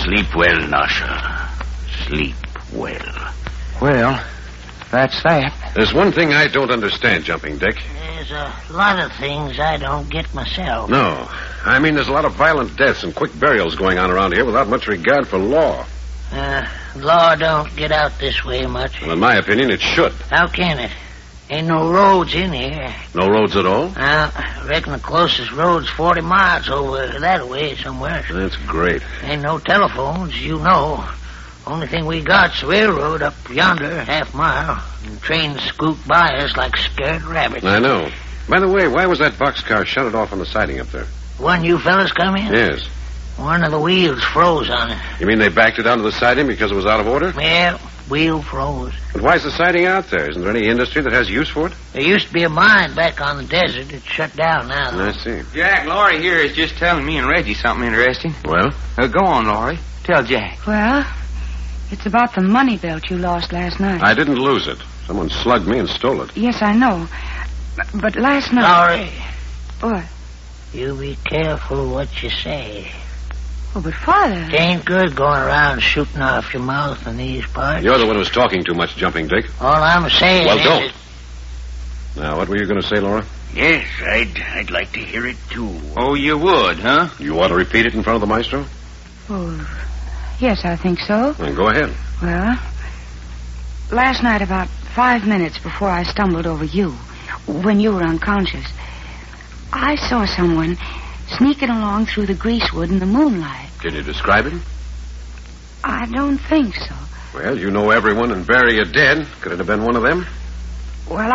Sleep well, Nasha. Sleep well. Well, that's that. There's one thing I don't understand, Jumping Dick. There's a lot of things I don't get myself. No. I mean, there's a lot of violent deaths and quick burials going on around here without much regard for law. Law don't get out this way much. Well, in my opinion, it should. How can it? Ain't no roads in here. No roads at all? I reckon the closest road's 40 miles over that way somewhere. That's great. Ain't no telephones, you know. Only thing we got's railroad up yonder, half-mile. And trains scoot by us like scared rabbits. I know. By the way, why was that boxcar shuttered off on the siding up there? One you fellas come in? Yes. One of the wheels froze on it. You mean they backed it onto the siding because it was out of order? Yeah, wheel froze. But why's the siding out there? Isn't there any industry that has use for it? There used to be a mine back on the desert. It's shut down now, though. I see. Jack, Laurie here is just telling me and Reggie something interesting. Well? Go on, Laurie. Tell Jack. Well, it's about the money belt you lost last night. I didn't lose it. Someone slugged me and stole it. Yes, I know. But last night... Laurie. What? You be careful what you say. Oh, but Father... It ain't good going around shooting off your mouth in these parts. You're the one who's talking too much, Jumping Dick. All I'm saying Well, is... don't. Now, what were you going to say, Laura? Yes, I'd like to hear it, too. Oh, you would, huh? You want to repeat it in front of the maestro? Oh, yes, I think so. Then go ahead. Well, last night about 5 minutes before I stumbled over you, when you were unconscious, I saw someone sneaking along through the greasewood in the moonlight. Can you describe him? I don't think so. Well, you know everyone and bury are dead. Could it have been one of them? Well,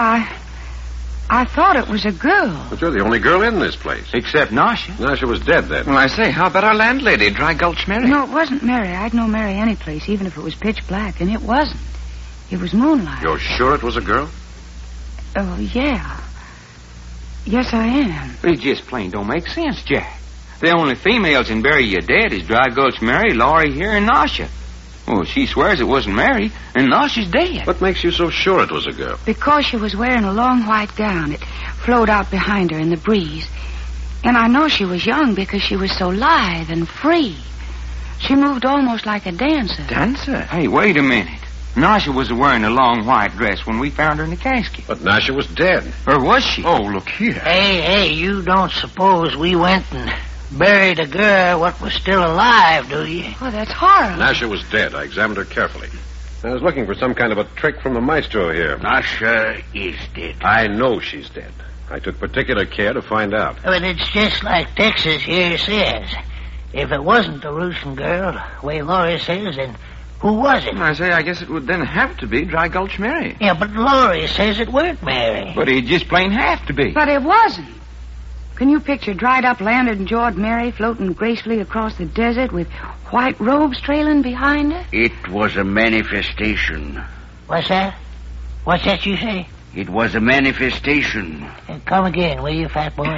I thought it was a girl. But you're the only girl in this place. Except Nasha. Nasha was dead then. Well, I say, how about our landlady, Dry Gulch Mary? No, it wasn't Mary. I'd know Mary any place, even if it was pitch black, and it wasn't. It was moonlight. You're sure it was a girl? Oh, yeah. Yes, I am. It just plain don't make sense, Jack. The only females in Bury You Dead is Dry Gulch Mary, Laurie here, and Nasha. Well, she swears it wasn't Mary, and Nasha's dead. What makes you so sure it was a girl? Because she was wearing a long white gown. It flowed out behind her in the breeze. And I know she was young because she was so lithe and free. She moved almost like a dancer. Dancer? Hey, wait a minute. Nasha was wearing a long white dress when we found her in the casket. But Nasha was dead. Or was she? Oh, look here. Hey, you don't suppose we went and buried a girl what was still alive, do you? Oh, that's horrible. Nasha was dead. I examined her carefully. I was looking for some kind of a trick from the maestro here. Nasha is dead. I know she's dead. I took particular care to find out. But it's just like Texas here says. If it wasn't the Russian girl, the way Laurie says, then who was it? I say, I guess it would then have to be Dry Gulch Mary. Yeah, but Laurie says it weren't Mary. But it just plain have to be. But it wasn't. Can you picture dried-up, landed and jawed Mary floating gracefully across the desert with white robes trailing behind her? It was a manifestation. What's that? What's that you say? It was a manifestation. Come again, will you, fat boy?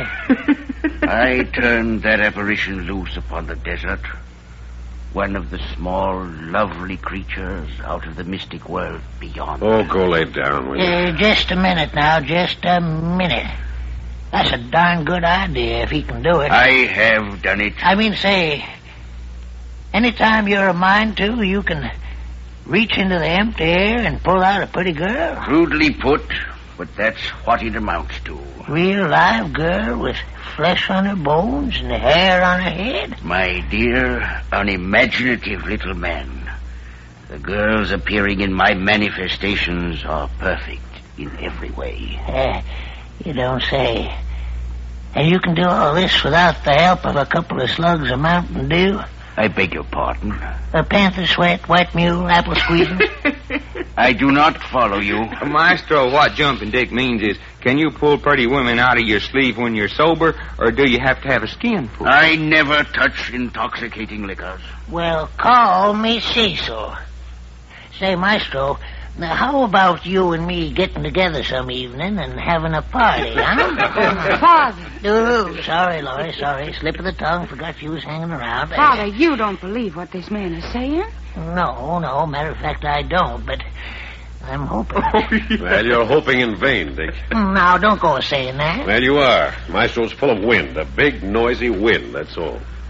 I turned that apparition loose upon the desert. One of the small, lovely creatures out of the mystic world beyond. Oh, go lay down, will you? Just a minute now, just a minute. That's a darn good idea if he can do it. I have done it. I mean, say, anytime you're a mind to, you can reach into the empty air and pull out a pretty girl. Crudely put, but that's what it amounts to. Real live girl with flesh on her bones and hair on her head. My dear, unimaginative little man, the girls appearing in my manifestations are perfect in every way. You don't say. And you can do all this without the help of a couple of slugs of Mountain Dew? I beg your pardon? A panther sweat, white mule, apple squeezing? I do not follow you. Maestro, what Jumping Dick means is, can you pull pretty women out of your sleeve when you're sober, or do you have to have a skin full? I never touch intoxicating liquors. Well, call me Cecil. Say, Maestro, now how about you and me getting together some evening and having a party, huh? Father. Oh, sorry, Laurie, sorry. Slip of the tongue, forgot you was hanging around. Father, you don't believe what this man is saying? No. Matter of fact, I don't, but I'm hoping. Well, you're hoping in vain, Dick. Now, don't go saying that. Well, you are. Maestro's full of wind. A big, noisy wind, that's all.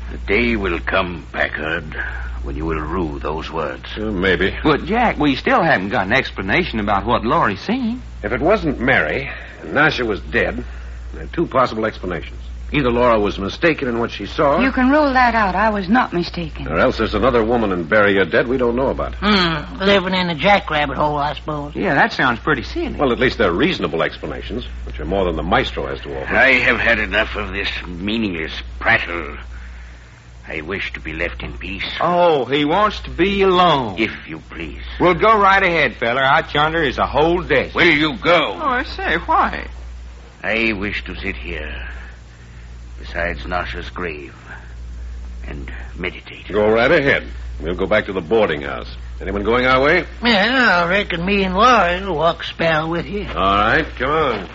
The day will come, Packard, when you will rue those words. Maybe. But, Jack, we still haven't got an explanation about what Laurie's seen. If it wasn't Mary, and Nasha was dead, there are two possible explanations. Either Laura was mistaken in what she saw, You can rule that out. I was not mistaken. or else there's another woman in Bury Your Dead we don't know about. Living in the jackrabbit hole, I suppose. Yeah, that sounds pretty silly. Well, at least they're reasonable explanations, which are more than the maestro has to offer. I have had enough of this meaningless prattle. I wish to be left in peace. Oh, he wants to be alone. If you please. Well, go right ahead, feller. Out yonder is a whole desert. Will you go? Oh, I say, why? I wish to sit here besides Nasha's grave and meditate. Go right ahead. We'll go back to the boarding house. Anyone going our way? Yeah, I reckon me and Laurie will walk a spell with you. All right, come on.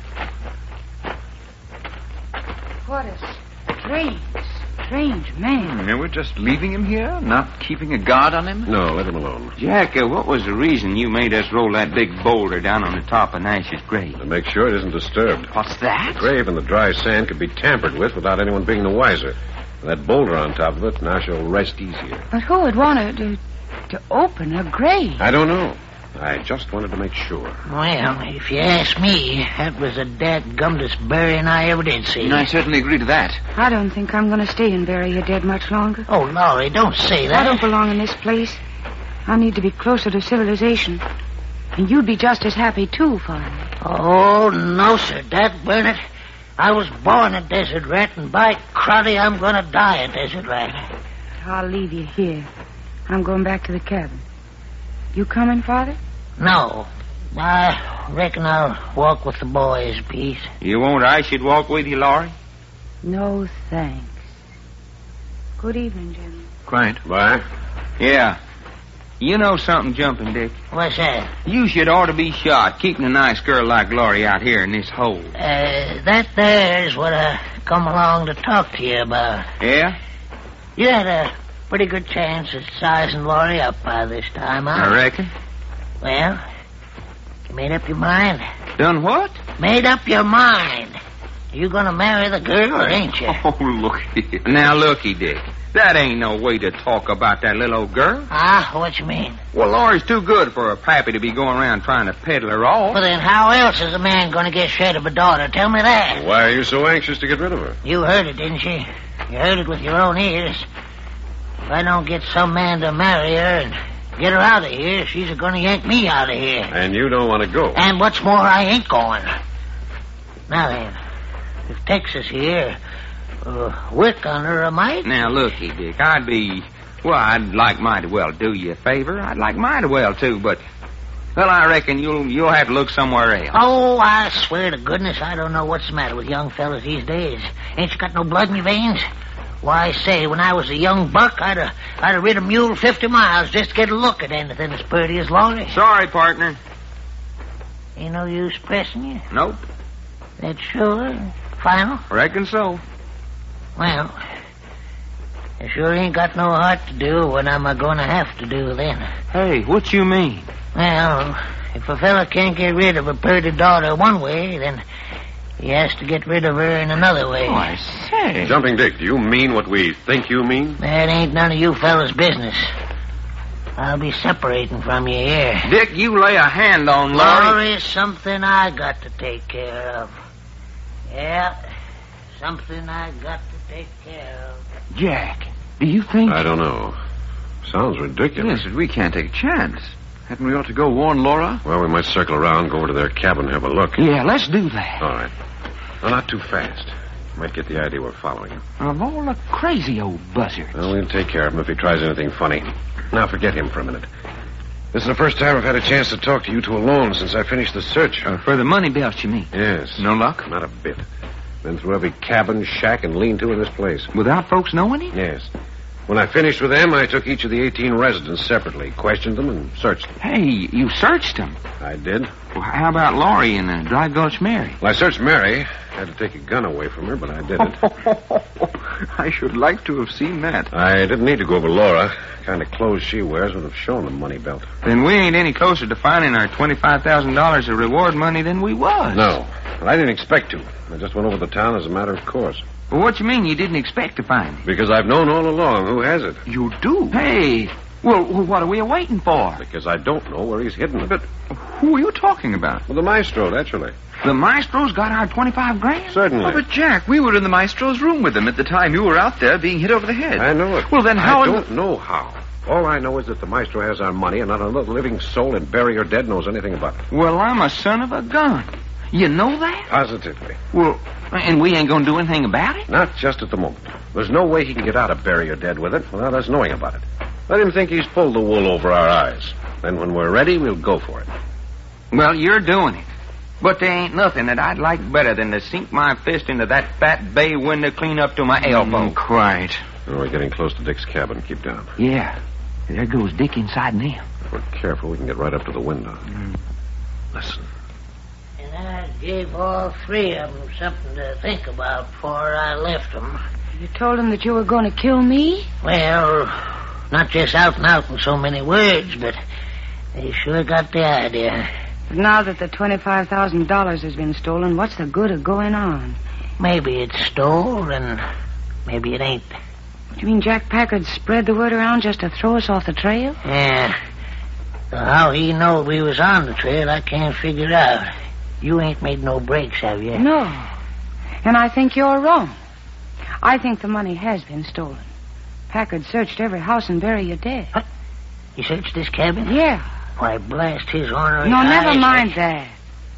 What a strange man. And we're just leaving him here, not keeping a guard on him? No, let him alone. Jack, what was the reason you made us roll that big boulder down on the top of Nash's grave? To make sure it isn't disturbed. What's that? The grave and the dry sand could be tampered with without anyone being the wiser. With that boulder on top of it, Nasha will rest easier. But who would want to open a grave? I don't know. I just wanted to make sure. Well, if you ask me, that was the dadgumdest burying I ever did see. And I certainly agree to that. I don't think I'm going to stay and bury you dead much longer. Oh, Laurie, don't say that. I don't belong in this place. I need to be closer to civilization. And you'd be just as happy, too, Father. Oh, no, sir. Dad burn it. I was born a desert rat, and by cruddy, I'm going to die a desert rat. I'll leave you here. I'm going back to the cabin. You coming, Father? No. I reckon I'll walk with the boys a piece. You won't I should walk with you, Laurie? No, thanks. Good evening, gentlemen. Quite. Bye. Yeah. You know something, Jumping Dick? What's that? You should ought to be shot, keeping a nice girl like Laurie out here in this hole. That there's what I come along to talk to you about. Yeah? You had a pretty good chance at sizing Laurie up by this time, huh? I reckon. Well, you made up your mind? Done what? Made up your mind. You gonna marry the girl, or ain't you? Oh, look here. Now, looky, Dick. That ain't no way to talk about that little old girl. Ah, what you mean? Well, Laurie's too good for her pappy to be going around trying to peddle her off. Well, then how else is a man gonna get rid of a daughter? Tell me that. Why are you so anxious to get rid of her? You heard it, didn't you? You heard it with your own ears. If I don't get some man to marry her and get her out of here, she's gonna yank me out of here. And you don't want to go. And what's more, I ain't going. Now then, if Texas here, work on her a mite. Now, looky, Dick, I'd like mighty well to do you a favor. I'd like mighty well, too, but, well, I reckon you'll have to look somewhere else. Oh, I swear to goodness, I don't know what's the matter with young fellas these days. Ain't you got no blood in your veins? Why, say, when I was a young buck, I'd have rid a mule 50 miles just to get a look at anything as pretty as Laurie. Sorry, partner. Ain't no use pressing you. Nope. That's sure. Final? Reckon so. Well, I sure ain't got no heart to do what I'm going to have to do then. Hey, what you mean? Well, if a fella can't get rid of a pretty daughter one way, then he has to get rid of her in another way. Oh, I say. Jumping Dick, do you mean what we think you mean? That ain't none of you fellas' business. I'll be separating from you here. Dick, you lay a hand on Laurie. Laurie's something I got to take care of. Yeah, something I got to take care of. Jack, do you think... I don't know. Sounds ridiculous. Yes, but we can't take a chance. Hadn't we ought to go warn Laura? Well, we might circle around, go over to their cabin, and have a look. Yeah, let's do that. All right. Well, not too fast. Might get the idea we're following him. Of all the crazy old buzzards. Well, we'll take care of him if he tries anything funny. Now, forget him for a minute. This is the first time I've had a chance to talk to you two alone since I finished the search. For the money belt, you mean? Yes. No luck? Not a bit. Been through every cabin, shack, and lean-to in this place. Without folks knowing it? Yes. When I finished with them, I took each of the 18 residents separately, questioned them, and searched them. Hey, you searched them. I did. Well, how about Laurie and Dry Gulch Mary? Well, I searched Mary. Had to take a gun away from her, but I didn't. I should like to have seen that. I didn't need to go over Laura. Kind of clothes she wears would have shown the money belt. Then we ain't any closer to finding our $25,000 of reward money than we was. No. Well, I didn't expect to. I just went over the town as a matter of course. Well, what you mean you didn't expect to find it? Because I've known all along who has it. You do? Hey, well, what are we waiting for? Because I don't know where he's hidden it. But who are you talking about? Well, the maestro, naturally. The maestro's got our 25 grand? Certainly. Oh, but Jack, we were in the maestro's room with him at the time you were out there being hit over the head. I know it. Well, then how... I don't know how. All I know is that the maestro has our money, and not another living soul in Bury or Dead knows anything about it. Well, I'm a son of a gun. You know that? Positively. Well, and we ain't gonna do anything about it? Not just at the moment. There's no way he can get out of Bury or Dead with it without us knowing about it. Let him think he's pulled the wool over our eyes. Then when we're ready, we'll go for it. Well, you're doing it. But there ain't nothing that I'd like better than to sink my fist into that fat bay window clean up to my elbow. Quite. Well, we're getting close to Dick's cabin. Keep down. Yeah. There goes Dick inside now. If we're careful, we can get right up to the window. Listen. And I gave all three of them something to think about before I left them. You told them that you were going to kill me? Well, not just out and out in so many words, but they sure got the idea. But now that the $25,000 has been stolen, what's the good of going on? Maybe it's stole, and maybe it ain't. You mean Jack Packard spread the word around just to throw us off the trail? Yeah. So how he knowed we was on the trail, I can't figure out. You ain't made no breaks, have you? No. And I think you're wrong. I think the money has been stolen. Packard searched every house in Bury or Dead. What? He searched this cabin? Yeah. Why, blast his ornery No, never eyes. mind that.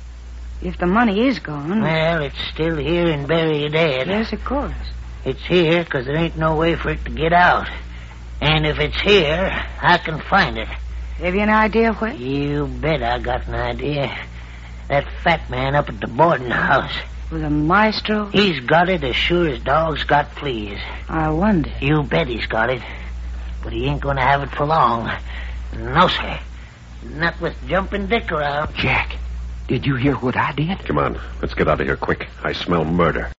If the money is gone... Well, it's still here in Bury or Dead. Yes, of course. It's here because there ain't no way for it to get out. And if it's here, I can find it. Have you an idea where? You bet I got an idea. That fat man up at the boarding house. With a maestro? He's got it as sure as dogs got fleas. I wonder. You bet he's got it. But he ain't going to have it for long. No, sir. Not with Jumping Dick around. Jack, did you hear what I did? Come on. Let's get out of here quick. I smell murder.